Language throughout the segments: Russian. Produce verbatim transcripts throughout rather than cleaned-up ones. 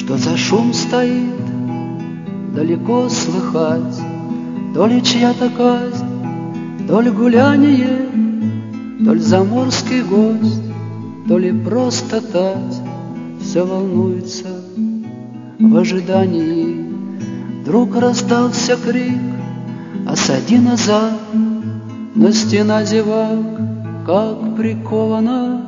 Что за шум стоит, далеко слыхать, то ли чья-то казнь, то ли гуляние, то ли заморский гость, то ли просто тать все волнуется в ожидании. Вдруг раздался крик: осади назад! Но стена зевак как прикована,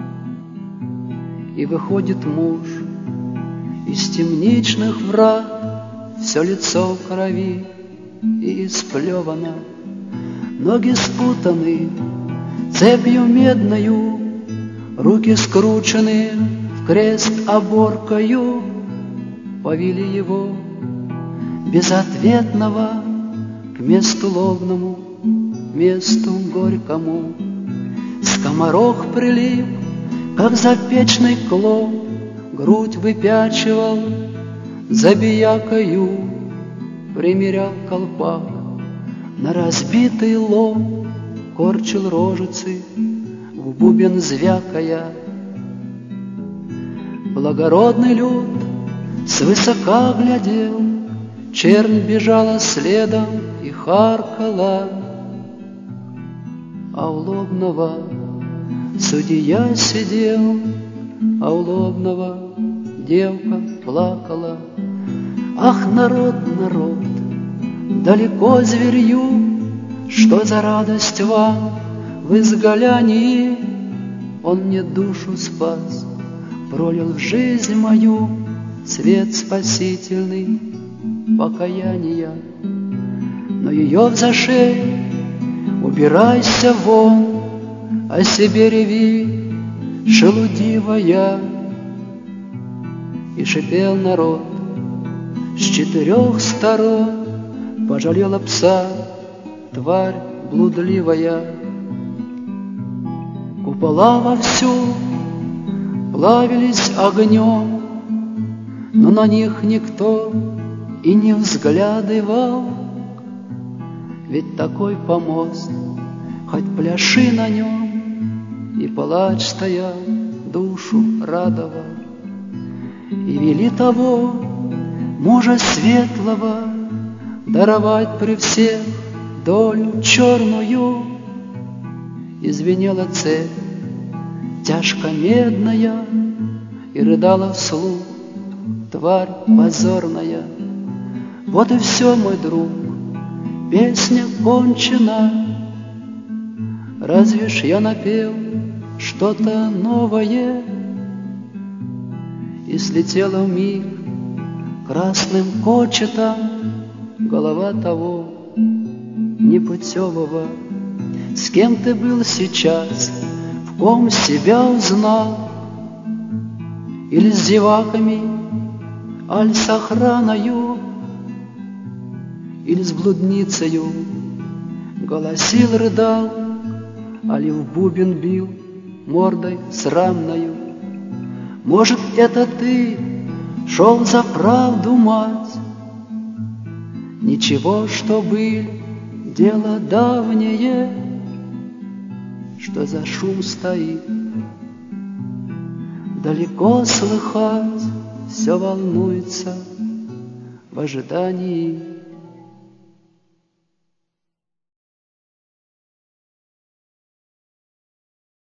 и выходит муж из темничных врат, все лицо в крови и исплевано, ноги спутаны цепью медною, руки скручены в крест оборкою. Повели его безответного к месту лобному, месту горькому. Скоморох прилип, как запечный клон, грудь выпячивал забиякою, примерял колпак на разбитый лоб, корчил рожицы в бубен звякая. Благородный люд свысока глядел, чернь бежала следом и харкала, а у лобного судья сидел, а у лобного девка плакала. Ах, народ, народ, далеко зверью, что за радость вам в изгалянии? Он мне душу спас, пролил в жизнь мою свет спасительный покаяния. Но ее взошей, убирайся вон, о себе реви, шелудивая. И шипел народ с четырех сторон, пожалела пса тварь блудливая. Купола вовсю плавились огнем, но на них никто и не взглядывал. Ведь такой помост, хоть пляши на нем, и палач стоял, душу радовал. И вели того мужа светлого даровать при всех долю черную. И звенела цепь тяжко медная, и рыдала вслух тварь позорная. Вот и все, мой друг, песня кончена. Разве ж я напел что-то новое? И слетела вмиг красным кочетом голова того непутевого. С кем ты был сейчас, в ком себя узнал? Или с зеваками, аль с охраною, или с блудницею голосил, рыдал, али в бубен бил мордой срамною? Может, это ты шел за правду, мать? Ничего, что были дело давнее. Что за шум стоит, далеко слыхать, все волнуется в ожидании.